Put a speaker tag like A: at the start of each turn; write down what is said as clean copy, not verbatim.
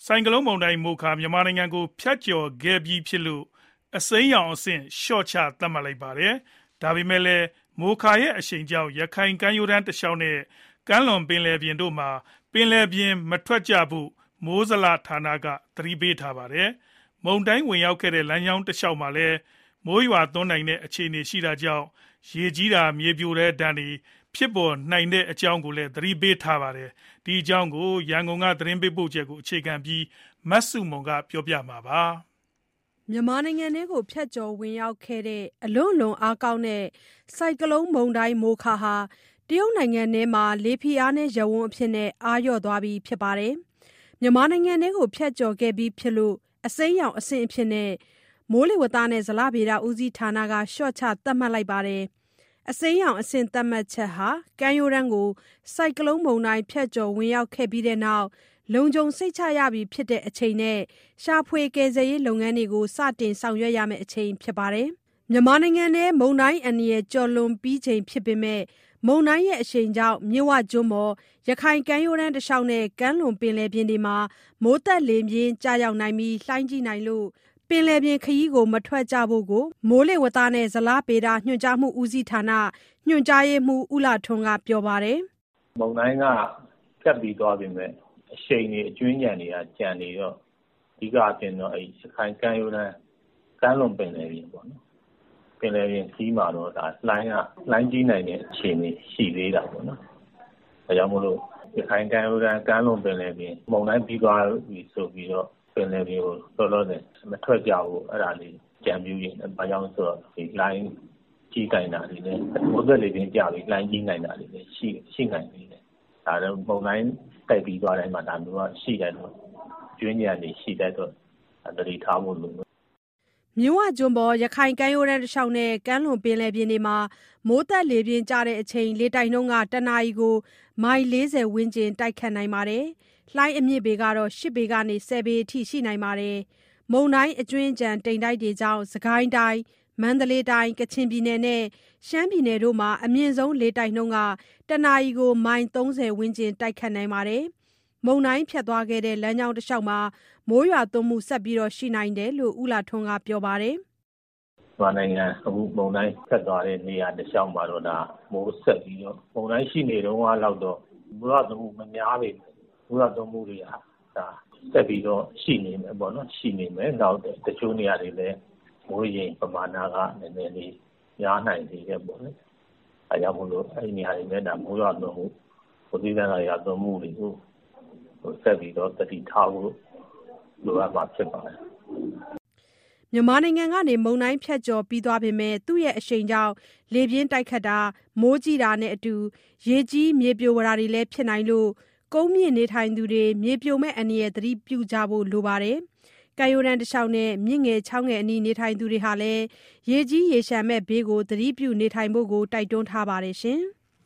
A: ဆိုင်ကလုန်းမုန်တိုင်းမိုခါမြန်မာနိုင်ငံကိုဖြတ်ကျော်ခဲ့ပြီးဖြစ်လို့အစိမ်းရောင်အဆင့်လျှော့ချသတ်မှတ်လိုက်ပါတယ်။ဒါပေမဲ့လည်းမိုခါရဲ့အရှိန်ကြောင့်ရခိုင်ကမ်းရိုးတန်းတစ်လျှောက်နဲ့ကမ်းလွန်ပင်လယ်ပြင်တို့မှာပင်လယ်ပြင်မထွက်ကြဖို့မိုးဇလဌာနကသတိပေးထားပါတယ်။မုန်တိုင်းဝင်ရောက်ခဲ့တဲ့လမ်းကြောင်းတစ်လျှောက်မှာလည်းမိုးရွာသွန်းနိုင်တဲ့အခြေအနေရှိတာကြောင့်ရေကြီးတာမြေပြိုတဲ့ဒဏ်တွေဖြစ်ပေါ်နိုင်တဲ့အကြောင်းကိုလည်းသတိပေးထားပါတယ်။ဒီအကြောင်းကိုရန်ကုန်ကသတင်းပေးပို့ချက်ကိုအခြေခံပြီးမတ်စုမုံကပြောပြမှာပါ
B: ။မြန်မာနိုင်ငံကိုဖြတ်ကျော်ဝင်ရောက်ခဲ့တဲ့အလွန်အားကောင်းတဲ့ဆိုင်ကလုန်းမုန်တိုင်းမိုခါဟာတရုတ်နိုင်ငံထဲမှာလေဖိအားနည်းရပ်ဝန်းအဖြစ်အားလျော့သွားပြီဖြစ်ပါတယ်။မြန်မာနိုင်ငံကိုဖြတ်ကျော်ခဲ့ပြီးဖြစ်လို့အစိမ်းရောင်အဆင့်အဖြစ်မိုးလေဝသနဲ့ဇလဗေဒဦးစီးဌာနကလျှော့ချသတ်မှတ်လိုက်ပါတယ်။အစိမ်းရောင်အဆင့်သတ်မှတ်ချက်ဟာကမ်းရိုးတန်းကိုဆိုင်ကလုန်းမုန်တိုင်းဖြတ်ကျော်ဝင်ရောက်ခဲ့ပြီးတဲ့နောက်လုံခြုံစိတ်ချရပြီဖြစ်တဲ့အချိန်နဲ့ရှာဖွေကယ်ဆယ်ရေးလုပ်ငန်းတွေကိုစတင်ဆောင်ရွက်ရမယ့်အချိန်ဖြစ်ပါတယ်။မြန်မာနိုင်ငံထဲမုန်တိုင်းအန္တရာယ်ကျော်လွန်ပြီးချိန်ဖြစ်ပေမဲ့မုန်တိုင်းရဲ့အရှိန်ကြောင့်မြစ်ဝကျွန်းပေါ်ရခိုင်ကမ်းရိုးတန်းတစ်လျှောက်နဲ့ကမ်းလွန်ပင်လယ်ပြင်တွေမှာမိုးသက်လေပြင်းကျရောက်နိုင်ပြီးလှိုင်းကြီးနိုင်လို့ပင်လယ်ပြင်ခရီးကိုမထွက်ကြဖို့ကိုမိုးလေဝသနဲ့ဇလဗေဒညွှန်ကြားမှုဦးစီးဌာနညွှန်ကြားရေးမှူးဦးလှထွန်းကပြောပါတယ်
C: ။မုန်တိုင်းကဖြတ်ပြီးသွားပြီမဲ့အရှိန်တွေအကျွင်းညံတွေကကြံနေတော့အဓိကအပြင်တော့ရခိုင်ကမ်းရိုးတန်းကမ်းလွန်ပင်လယ်ပြင်ပေါ့နော်။ပင်လယ်ပြင်ကြီးမှာတော့ဒါလှိုင်းကြီးနိုင်တဲ့အခြေအနေရှိသေးတာပေါ့နော်။ဒါကြောင့်မို့လို့ရခိုင်ကမ်းရိုးတန်းကမ်းလွန်ပင်လယ်ပြင်မုန်တိုင်းပြီးသွားပြီဆိုပြီးတော့ပင်လယ်ပြင်ကိုတော်တော်နဲ့မထွက်ကြဘူးအဲ့ဒါလေးကြံပြူရင်ဘာကြောင့်ဆိုတော့ဒီလိုင်းကြီးနိုင်တာတွေနဲ့မိုးသက်လေပြင်းကြပြီးလိုင်းကြီးနိုင်တာတွေလည်းရှိနိုင်နေတယ်ဒါတော့ပုံတိုင်းတိုက်ပြီးသွားတိုင်းမှာဒါမျိုးကရှိတယ်တော့ကျွင်းညံနေရှိတဲ့တော့တတိထားဖို့လို
B: မြဝကျွန်းပေါ်ရခိုင်ကမ်းရိုးတန်းတစ်လျှောက်နဲ့ကမ်းလွန်ပင်လယ်ပြင်တွေမှာမိုးသက်လေပြင်းကျတဲ့အချိန်လေတိုက်နှုန်းကတနာရီကိုမိုင်40ဝန်းကျင်တိုက်ခတ်နိုင်ပါတယ်။လှိုင်းအမြင့်ပေကတော့8ပေကနေ10ပေအထိရှိနိုင်ပါတယ်။မုန်တိုင်းအကျွင်းကြံတိမ်တိုက်တွေကြောင့်စကိုင်းတိုင်းမန္တလေးတိုင်းကချင်ပြည်နယ်နဲ့ရှမ်းပြည်နယ်တို့မှာအမြင့်ဆုံးလေတိုက်နှုန်းကတနာရီကိုမိုင်30ဝန်းကျင်တိုက်ခတ်နိုင်ပါတယ်။မုန်တိုင်းဖြတ်သွားခဲ့တဲ့လမ်းကြောင်းတစ်လျှောက်မှာမိုးရွာသွန်းမှုဆက်ပြီးရှိနိုင်တယ်လို့ဦးလှထွန်းကပြောပါတယ်
C: ။မြန်မာနိုင်ငံအခုမုန်တိုင်းဖြတ်သွားတဲ့နေရာတစ်လျှောက်မှာတော့ဒါမိုးဆက်ပြီးတော့မုန်တိုင်းရှိနေတော့လောက်တော့မိုးရွာသွန်းမှုမများပေမဲ့မိုးရွာသွန်းမှုတွေကဒါဆက်ပြီးတော့ရှိနေမယ်ပေါ့နော်ရှိနေမယ်နောက်တချို့နေရာတွေလည်းမိုးရင်ပမာဏကနည်းနည်းလေးများနိုင်သေးတယ်ပေါ့လေအဲကြောင့်မို့လို့အဲ့ဒီနေရာတွေနဲ့ဒါမိုးရွာသွန်းမှုပဋိသန္ဓေရွာသွန်းမှုတွေကိုဆက်ပြီးတော့တတိထားဖို့လိုအပ်မှာဖြစ်ပါတယ်
B: မြန်မာနိုင်ငံကနေမုန်တိုင်းဖြတ်ကျော်ပြီးသွားပေမဲ့သူ့ရဲ့အရှိန်ကြောင့်လေပြင်းတိုက်ခတ်တာမိုးကြီးတာနဲ့အတူရေကြီးမြေပြိုတာတွေလည်းဖြစ်နိုင်လို့ကုန်းမြင့်နေထိုင်သူတွေမြေပြိုမဲ့အန္တရာယ်သတိပြုကြဖို့လိုပါတယ်။ကမ်းရိုးတန်းတစ်လျှောက်နဲ့မြင့်ငယ်ချောင်းငယ်အနီးနေထိုင်သူတွေဟာလည်းရေကြီးရေရှမ်းမဲ့ဘေးကိုသတိပြုနေထိုင်ဖို့ကိုတိုက်တွန်းထားပါတယ်ရှင်။